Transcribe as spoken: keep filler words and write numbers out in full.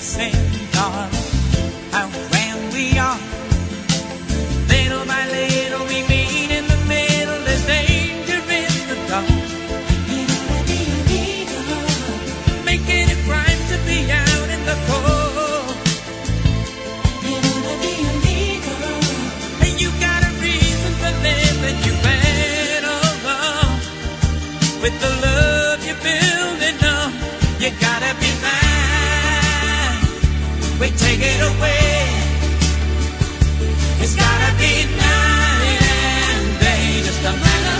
same, darling, how grand we are. Little by little we meet in the middle, there's danger in the dark. It ought to be illegal, making it right to be out in the cold. It ought to be illegal, and you got a reason for living, you went along with the love you're building up. You gotta be mine, we take it away. It's gotta be night and day, just a matter